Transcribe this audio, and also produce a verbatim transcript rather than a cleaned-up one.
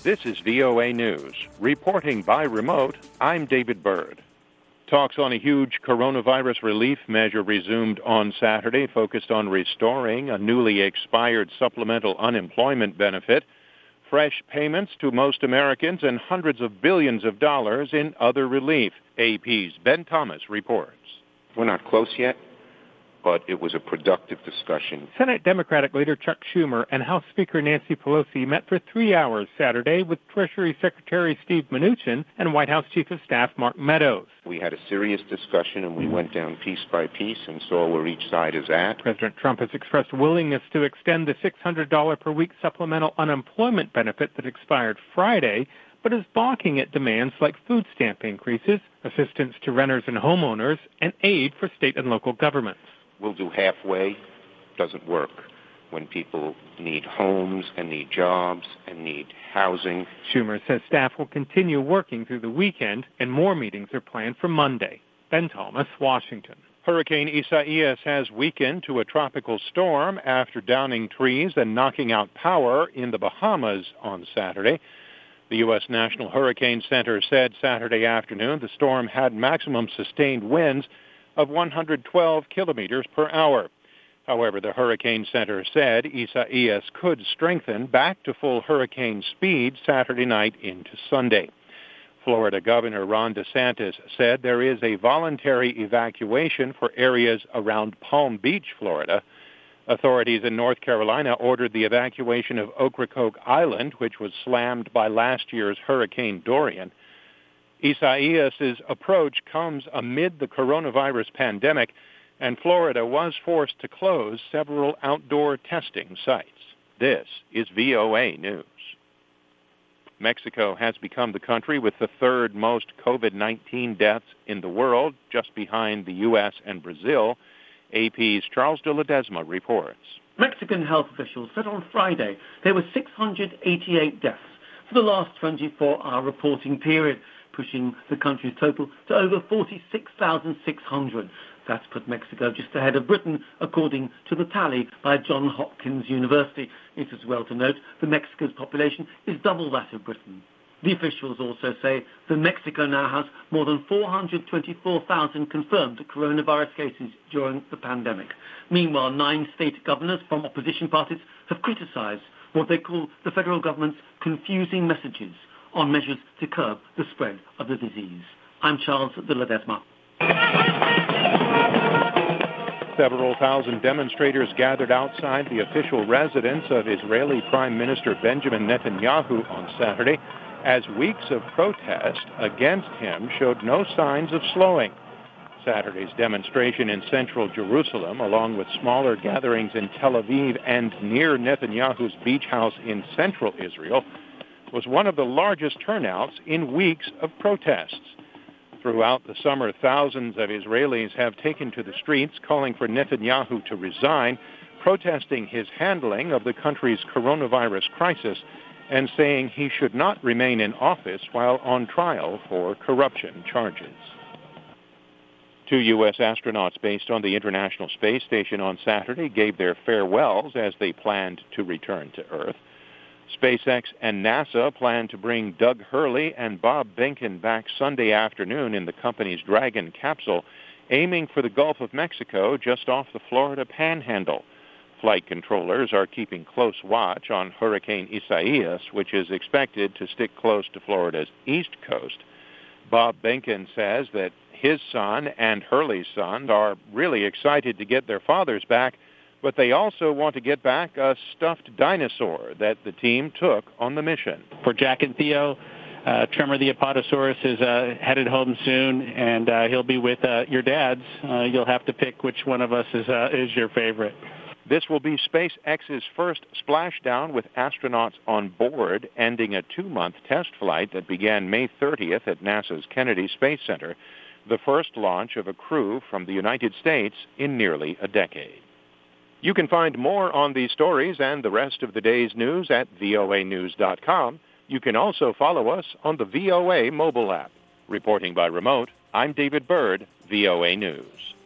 This is V O A News. Reporting by remote, I'm David Byrd. Talks on a huge coronavirus relief measure resumed on Saturday, focused on restoring a newly expired supplemental unemployment benefit, fresh payments to most Americans, and hundreds of billions of dollars in other relief. A P's Ben Thomas reports. We're not close yet, but it was a productive discussion. Senate Democratic leader Chuck Schumer and House Speaker Nancy Pelosi met for three hours Saturday with Treasury Secretary Steve Mnuchin and White House Chief of Staff Mark Meadows. We had a serious discussion, and we went down piece by piece and saw where each side is at. President Trump has expressed willingness to extend the six hundred dollars per week supplemental unemployment benefit that expired Friday, but is balking at demands like food stamp increases, assistance to renters and homeowners, and aid for state and local governments. We'll do halfway. Doesn't work when people need homes and need jobs and need housing. Schumer says staff will continue working through the weekend, and more meetings are planned for Monday. Ben Thomas, Washington. Hurricane Isaias has weakened to a tropical storm after downing trees and knocking out power in the Bahamas on Saturday. The U S National Hurricane Center said Saturday afternoon the storm had maximum sustained winds of one hundred twelve kilometers per hour. However, the Hurricane Center said Isaias could strengthen back to full hurricane speed Saturday night into Sunday. Florida Governor Ron DeSantis said there is a voluntary evacuation for areas around Palm Beach, Florida. Authorities in North Carolina ordered the evacuation of Ocracoke Island, which was slammed by last year's Hurricane Dorian. Isaias's approach comes amid the coronavirus pandemic, and Florida was forced to close several outdoor testing sites. This is V O A News. Mexico has become the country with the third most COVID nineteen deaths in the world, just behind the U S and Brazil. A P's Charles de Ledesma reports. Mexican health officials said on Friday there were six hundred eighty-eight deaths for the last twenty-four hour reporting period, pushing the country's total to over forty-six thousand six hundred. That's put Mexico just ahead of Britain, according to the tally by Johns Hopkins University. It is well to note that Mexico's population is double that of Britain. The officials also say that Mexico now has more than four hundred twenty-four thousand confirmed coronavirus cases during the pandemic. Meanwhile, nine state governors from opposition parties have criticized what they call the federal government's confusing messages on measures to curb the spread of the disease. I'm Charles de Ledesma. Several thousand demonstrators gathered outside the official residence of Israeli Prime Minister Benjamin Netanyahu on Saturday, as weeks of protest against him showed no signs of slowing. Saturday's demonstration in central Jerusalem, along with smaller gatherings in Tel Aviv and near Netanyahu's beach house in central Israel, was one of the largest turnouts in weeks of protests. Throughout the summer, thousands of Israelis have taken to the streets calling for Netanyahu to resign, protesting his handling of the country's coronavirus crisis and saying he should not remain in office while on trial for corruption charges. Two U S astronauts based on the International Space Station on Saturday gave their farewells as they planned to return to Earth. SpaceX and NASA plan to bring Doug Hurley and Bob Behnken back Sunday afternoon in the company's Dragon capsule, aiming for the Gulf of Mexico just off the Florida Panhandle. Flight controllers are keeping close watch on Hurricane Isaias, which is expected to stick close to Florida's east coast. Bob Behnken says that his son and Hurley's son are really excited to get thetheir fathers back, but they also want to get back a stuffed dinosaur that the team took on the mission. For Jack and Theo, uh, Tremor the Apatosaurus is uh, headed home soon, and uh, he'll be with uh, your dads. Uh, you'll have to pick which one of us is uh, is your favorite. This will be SpaceX's first splashdown with astronauts on board, ending a two-month test flight that began May thirtieth at NASA's Kennedy Space Center, the first launch of a crew from the United States in nearly a decade. You can find more on these stories and the rest of the day's news at V O A news dot com. You can also follow us on the V O A mobile app. Reporting by remote, I'm David Byrd, V O A News.